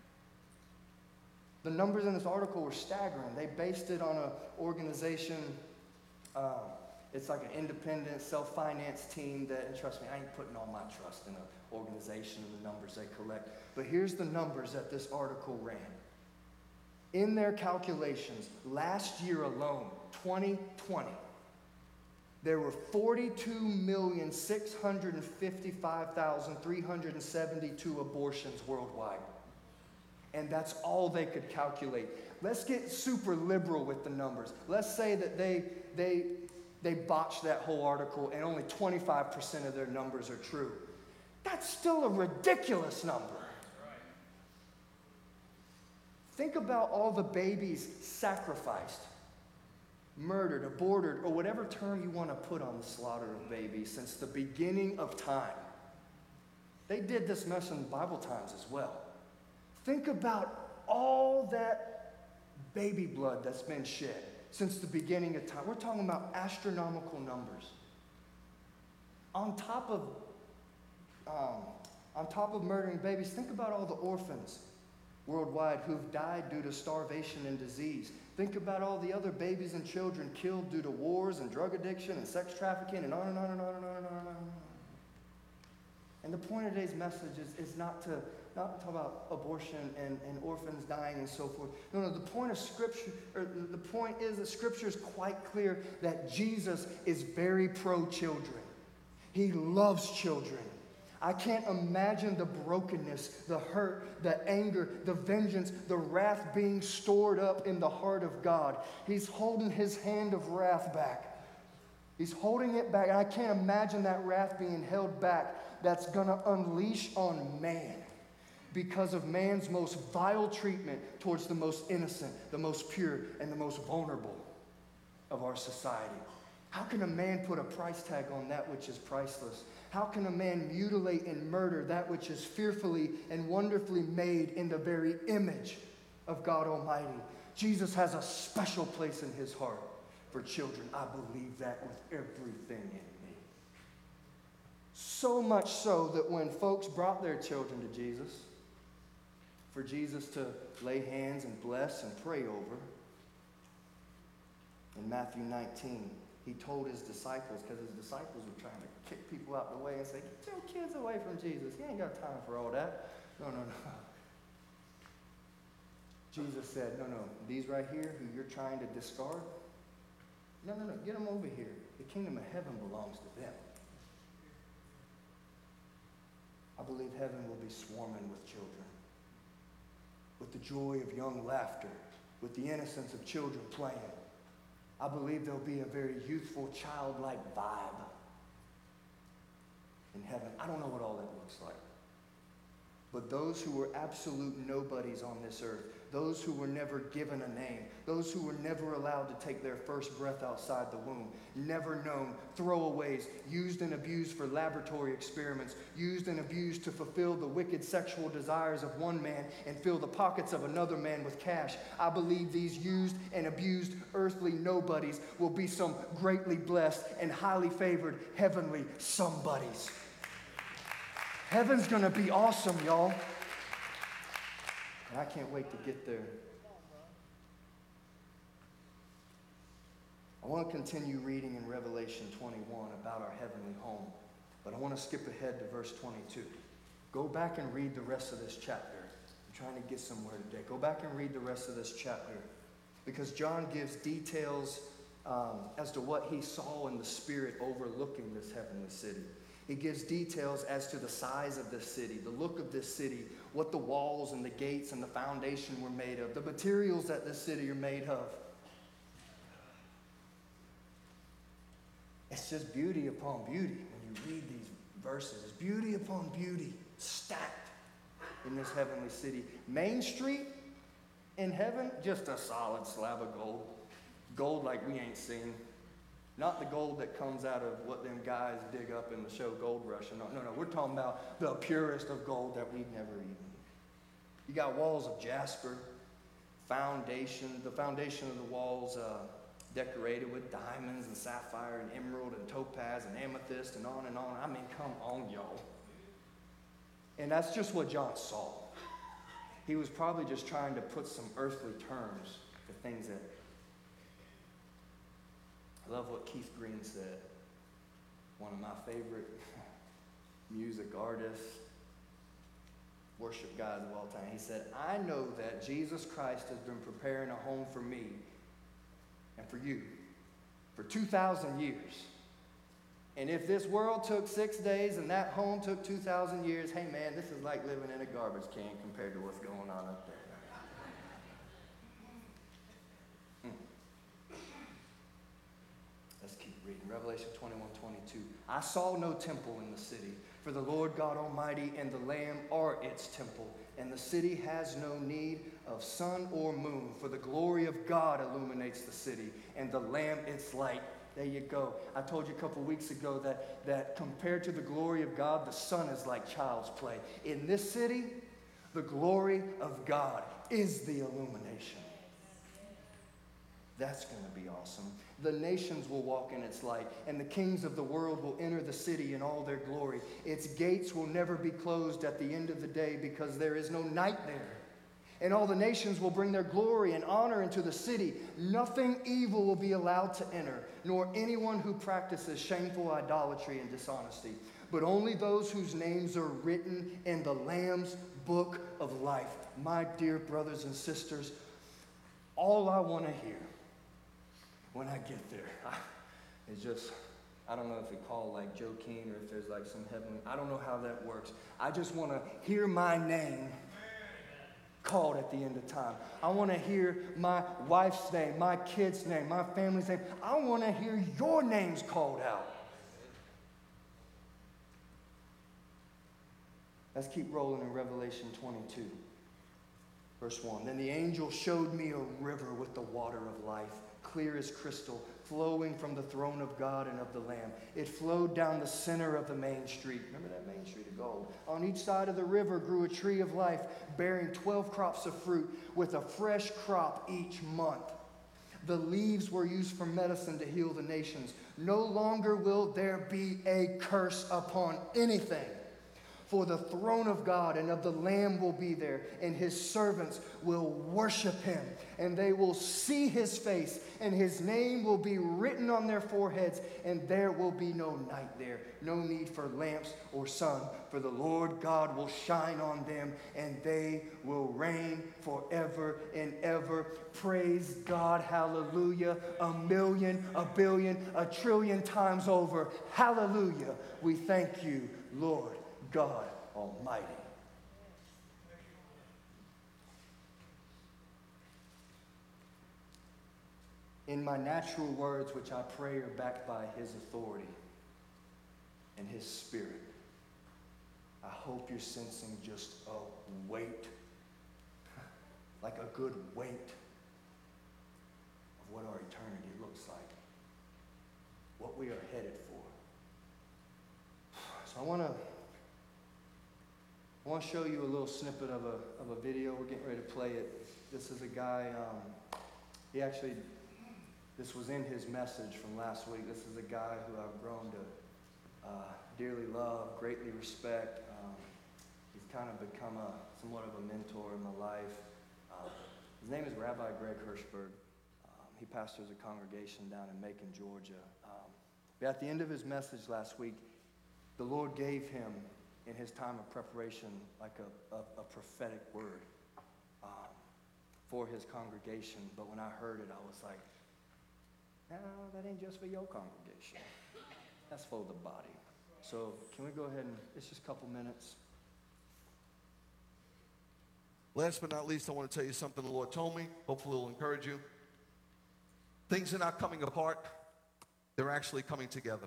The numbers in this article were staggering. They based it on an organization, um, it's like an independent, self-financed team that, and trust me, I ain't putting all my trust in an organization and the numbers they collect. But here's the numbers that this article ran. In their calculations, last year alone, twenty twenty, there were forty-two million, six hundred fifty-five thousand, three hundred seventy-two abortions worldwide. And that's all they could calculate. Let's get super liberal with the numbers. Let's say that they, they, they botched that whole article and only twenty-five percent of their numbers are true. That's still a ridiculous number. Think about all the babies sacrificed, murdered, aborted, or whatever term you want to put on the slaughter of babies since the beginning of time. They did this mess in Bible times as well. Think about all that baby blood that's been shed since the beginning of time. We're talking about astronomical numbers. On top of, um, on top of murdering babies, think about all the orphans worldwide who've died due to starvation and disease. Think about all the other babies and children killed due to wars and drug addiction and sex trafficking and on and on and on and on and on and on. And the point of today's message is, is not to not talk about abortion and, and orphans dying and so forth. No, no, the point of Scripture, or the point is that Scripture is quite clear that Jesus is very pro-children. He loves children. I can't imagine the brokenness, the hurt, the anger, the vengeance, the wrath being stored up in the heart of God. He's holding his hand of wrath back. He's holding it back. And I can't imagine that wrath being held back that's going to unleash on man because of man's most vile treatment towards the most innocent, the most pure, and the most vulnerable of our society. How can a man put a price tag on that which is priceless? How can a man mutilate and murder that which is fearfully and wonderfully made in the very image of God Almighty? Jesus has a special place in his heart for children. I believe that with everything in me. So much so that when folks brought their children to Jesus, for Jesus to lay hands and bless and pray over, in Matthew nineteen, he told his disciples, because his disciples were trying to kick people out the way and say, get your kids away from Jesus. He ain't got time for all that. No, no, no. Jesus said, no, no, these right here who you're trying to discard, no, no, no, get them over here. The kingdom of heaven belongs to them. I believe heaven will be swarming with children, with the joy of young laughter, with the innocence of children playing. I believe there'll be a very youthful, childlike vibe in heaven. I don't know what all that looks like. But those who were absolute nobodies on this earth, those who were never given a name, those who were never allowed to take their first breath outside the womb, never known, throwaways, used and abused for laboratory experiments, used and abused to fulfill the wicked sexual desires of one man and fill the pockets of another man with cash. I believe these used and abused earthly nobodies will be some greatly blessed and highly favored heavenly somebodies. Heaven's going to be awesome, y'all. And I can't wait to get there. I want to continue reading in Revelation twenty-one about our heavenly home, but I want to skip ahead to verse twenty-two. Go back and read the rest of this chapter. I'm trying to get somewhere today. Go back and read the rest of this chapter, because John gives details um, as to what he saw in the Spirit overlooking this heavenly city. He gives details as to the size of this city, the look of this city, what the walls and the gates and the foundation were made of, the materials that this city are made of. It's just beauty upon beauty when you read these verses. It's beauty upon beauty stacked in this heavenly city. Main Street in heaven, just a solid slab of gold. Gold like we ain't seen. Not the gold that comes out of what them guys dig up in the show Gold Rush. No, no, no. We're talking about the purest of gold that we've never eaten. You got walls of jasper, foundation. The foundation of the walls uh, decorated with diamonds and sapphire and emerald and topaz and amethyst and on and on. I mean, come on, y'all. And that's just what John saw. He was probably just trying to put some earthly terms to things that... I love what Keith Green said, one of my favorite music artists, worship guys of all time. He said, I know that Jesus Christ has been preparing a home for me and for you for two thousand years. And if this world took six days and that home took two thousand years, hey man, this is like living in a garbage can compared to what's going on up there. Revelation twenty-one, twenty-two. I saw no temple in the city, for the Lord God Almighty and the Lamb are its temple, and the city has no need of sun or moon, for the glory of God illuminates the city, and the Lamb its light. There you go. I told you a couple weeks ago that, that compared to the glory of God, the sun is like child's play. In this city, the glory of God is the illumination. That's going to be awesome. The nations will walk in its light, and the kings of the world will enter the city in all their glory. Its gates will never be closed at the end of the day, because there is no night there. And all the nations will bring their glory and honor into the city. Nothing evil will be allowed to enter, nor anyone who practices shameful idolatry and dishonesty, but only those whose names are written in the Lamb's book of life. My dear brothers and sisters, all I want to hear when I get there, I, it's just, I don't know if it called like Joe King or if there's like some heavenly, I don't know how that works. I just want to hear my name called at the end of time. I want to hear my wife's name, my kid's name, my family's name. I want to hear your names called out. Let's keep rolling in Revelation twenty-two. Verse one, then the angel showed me a river with the water of life, clear as crystal, flowing from the throne of God and of the Lamb. It flowed down the center of the main street. Remember that main street of gold? On each side of the river grew a tree of life, bearing twelve crops of fruit, with a fresh crop each month. The leaves were used for medicine to heal the nations. No longer will there be a curse upon anything. For the throne of God and of the Lamb will be there, and his servants will worship him, and they will see his face, and his name will be written on their foreheads, and there will be no night there, no need for lamps or sun, for the Lord God will shine on them, and they will reign forever and ever. Praise God, hallelujah, a million, a billion, a trillion times over. Hallelujah. We thank you, Lord God Almighty. In my natural words, which I pray are backed by his authority and his spirit, I hope you're sensing just a weight, like a good weight of what our eternity looks like, what we are headed for. So I want to I want to show you a little snippet of a, of a video. We're getting ready to play it. This is a guy, um, he actually, this was in his message from last week. This is a guy who I've grown to uh, dearly love, greatly respect. Um, he's kind of become a somewhat of a mentor in my life. Uh, his name is Rabbi Greg Hirschberg. Um, he pastors a congregation down in Macon, Georgia. Um, but at the end of his message last week, the Lord gave him, in his time of preparation, like a, a, a prophetic word um, for his congregation. But when I heard it, I was like, no, that ain't just for your congregation. That's for the body. So can we go ahead and, it's just a couple minutes. Last but not least, I want to tell you something the Lord told me. Hopefully it will encourage you. Things are not coming apart. They're actually coming together.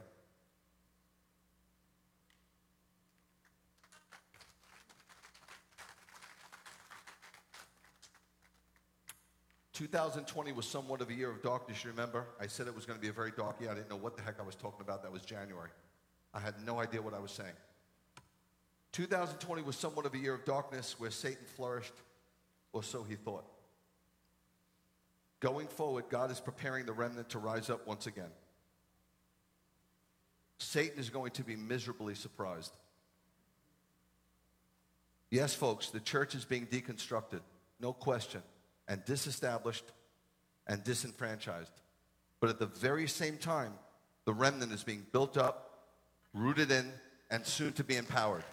two thousand twenty was somewhat of a year of darkness, you remember? I said it was going to be a very dark year. I didn't know what the heck I was talking about. That was January. I had no idea what I was saying. two thousand twenty was somewhat of a year of darkness where Satan flourished, or so he thought. Going forward, God is preparing the remnant to rise up once again. Satan is going to be miserably surprised. Yes, folks, the church is being deconstructed, no question, and disestablished and disenfranchised. But at the very same time, the remnant is being built up, rooted in, and soon to be empowered.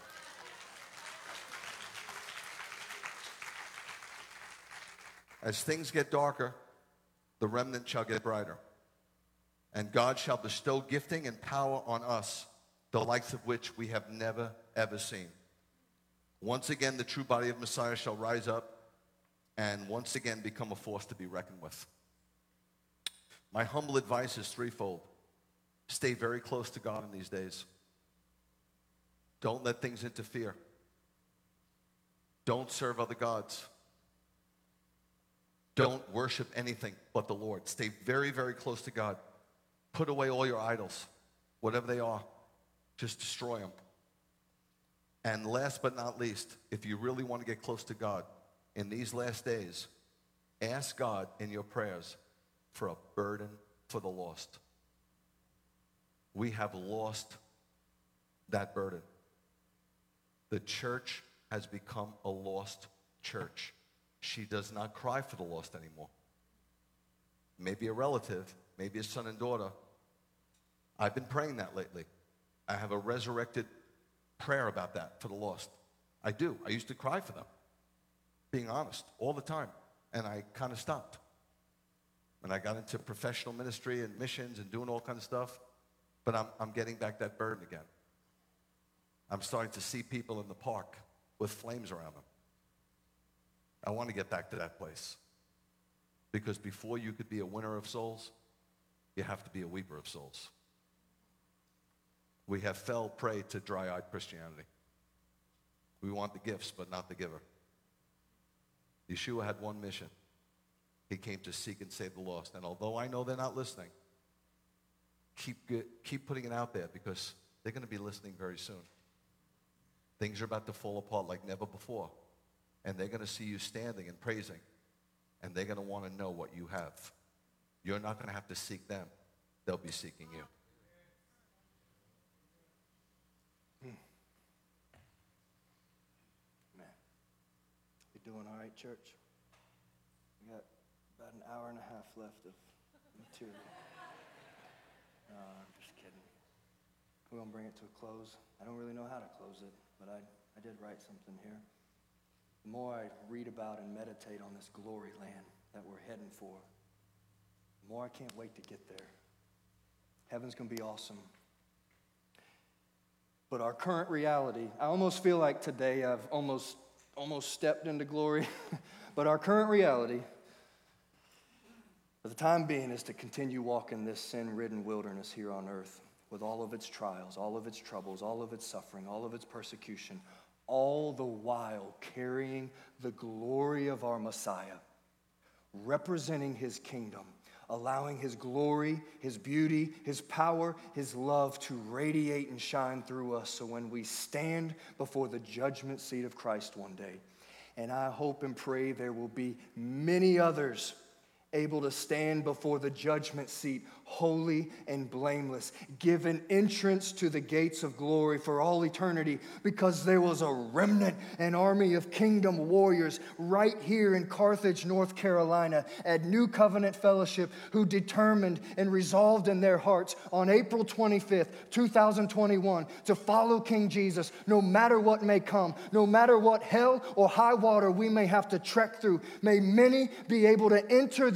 As things get darker, the remnant shall get brighter. And God shall bestow gifting and power on us, the likes of which we have never, ever seen. Once again, the true body of Messiah shall rise up and once again become a force to be reckoned with. My humble advice is threefold. Stay very close to God in these days. Don't let things interfere. Don't serve other gods. Don't worship anything but the Lord. Stay very, very close to God. Put away all your idols, whatever they are. Just destroy them. And last but not least, if you really want to get close to God in these last days, ask God in your prayers for a burden for the lost. We have lost that burden. The church has become a lost church. She does not cry for the lost anymore. Maybe a relative, maybe a son and daughter. I've been praying that lately. I have a resurrected prayer about that for the lost. I do. I used to cry for them, being honest, all the time. And I kind of stopped. And I got into professional ministry and missions and doing all kinds of stuff. But I'm, I'm getting back that burden again. I'm starting to see people in the park with flames around them. I want to get back to that place. Because before you could be a winner of souls, you have to be a weeper of souls. We have fell prey to dry-eyed Christianity. We want the gifts, but not the giver. Yeshua had one mission. He came to seek and save the lost. And although I know they're not listening, keep, keep putting it out there because they're going to be listening very soon. Things are about to fall apart like never before. And they're going to see you standing and praising. And they're going to want to know what you have. You're not going to have to seek them. They'll be seeking you. Hmm. Man, you doing all right, church? We got about an hour and a half left of material. No, I'm just kidding. We're going to bring it to a close. I don't really know how to close it, but I, I did write something here. The more I read about and meditate on this glory land that we're heading for, the more I can't wait to get there. Heaven's going to be awesome. But our current reality, I almost feel like today I've almost, almost stepped into glory. But our current reality, for the time being, is to continue walking this sin-ridden wilderness here on earth with all of its trials, all of its troubles, all of its suffering, all of its persecution, all the while carrying the glory of our Messiah, representing his kingdom, allowing his glory, his beauty, his power, his love to radiate and shine through us so when we stand before the judgment seat of Christ one day, and I hope and pray there will be many others able to stand before the judgment seat, holy and blameless, given entrance to the gates of glory for all eternity, because there was a remnant, an army of kingdom warriors right here in Carthage, North Carolina, at New Covenant Fellowship, who determined and resolved in their hearts on April twenty-fifth, two thousand twenty-one, to follow King Jesus, no matter what may come, no matter what hell or high water we may have to trek through. May many be able to enter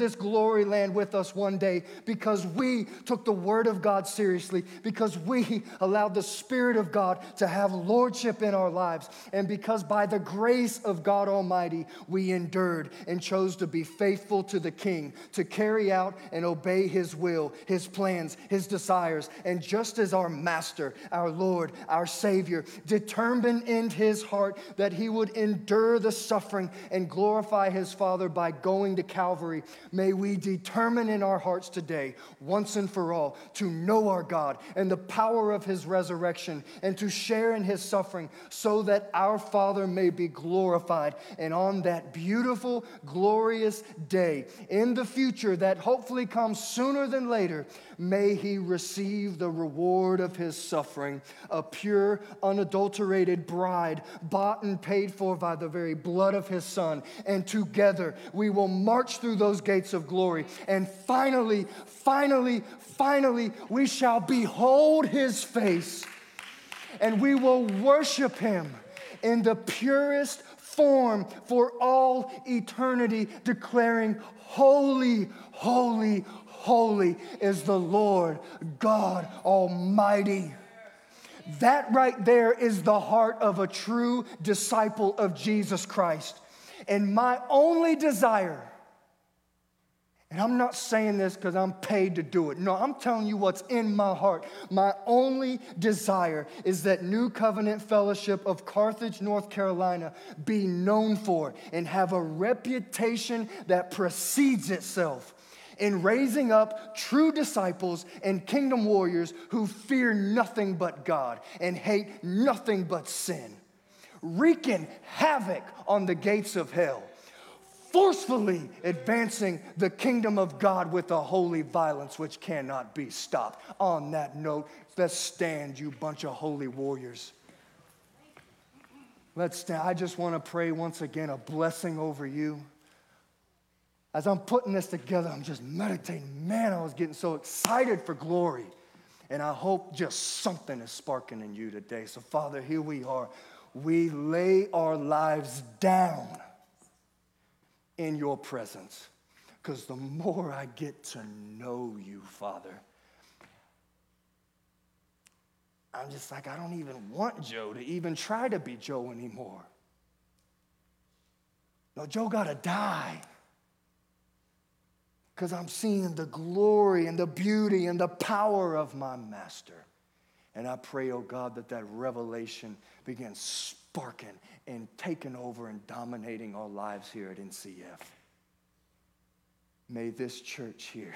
this glory land with us one day because we took the Word of God seriously, because we allowed the Spirit of God to have lordship in our lives, and because by the grace of God Almighty, we endured and chose to be faithful to the King, to carry out and obey His will, His plans, His desires. And just as our Master, our Lord, our Savior, determined in His heart that He would endure the suffering and glorify His Father by going to Calvary, may we determine in our hearts today, once and for all, to know our God and the power of His resurrection and to share in His suffering so that our Father may be glorified. And on that beautiful, glorious day in the future that hopefully comes sooner than later, may He receive the reward of His suffering, a pure, unadulterated bride, bought and paid for by the very blood of His Son. And together we will march through those gates of glory. And finally, finally, finally, we shall behold His face. And we will worship Him in the purest form for all eternity, declaring, holy, holy, holy is the Lord God Almighty. That right there is the heart of a true disciple of Jesus Christ. And my only desire, and I'm not saying this because I'm paid to do it. No, I'm telling you what's in my heart. My only desire is that New Covenant Fellowship of Carthage, North Carolina be known for and have a reputation that precedes itself in raising up true disciples and kingdom warriors who fear nothing but God and hate nothing but sin, wreaking havoc on the gates of hell, forcefully advancing the kingdom of God with a holy violence which cannot be stopped. On that note, let's stand, you bunch of holy warriors. Let's stand. I just want to pray once again a blessing over you. As I'm putting this together, I'm just meditating. Man, I was getting so excited for glory. And I hope just something is sparking in you today. So, Father, here we are. We lay our lives down in your presence. Because the more I get to know you, Father, I'm just like, I don't even want Joe to even try to be Joe anymore. No, Joe got to die. Because I'm seeing the glory and the beauty and the power of my Master. And I pray, oh God, that that revelation begins sparking and taking over and dominating our lives here at N C F. May this church here,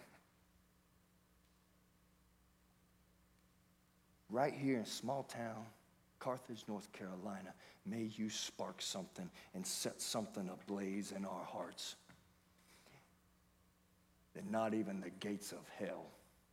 right here in small town, Carthage, North Carolina, may you spark something and set something ablaze in our hearts that not even the gates of hell,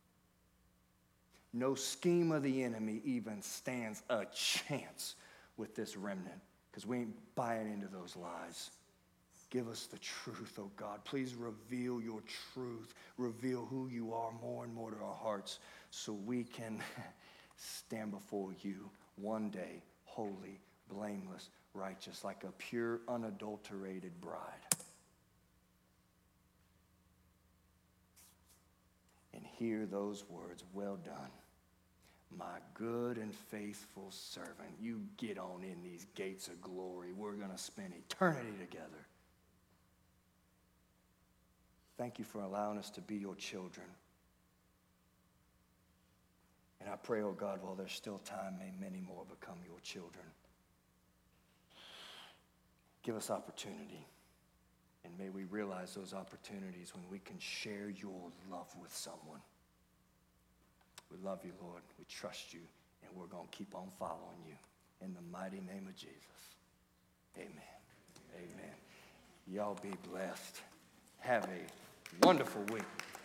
no scheme of the enemy even stands a chance with this remnant, because we ain't buying into those lies. Give us the truth, oh God. Please reveal your truth. Reveal who you are more and more to our hearts so we can stand before you one day, holy, blameless, righteous, like a pure, unadulterated bride. And hear those words, well done, my good and faithful servant. You get on in these gates of glory. We're going to spend eternity together. Thank you for allowing us to be your children. And I pray, oh God, while there's still time, may many more become your children. Give us opportunity. And may we realize those opportunities when we can share your love with someone. We love you, Lord. We trust you. And we're going to keep on following you. In the mighty name of Jesus. Amen. Amen. Y'all be blessed. Have a wonderful week.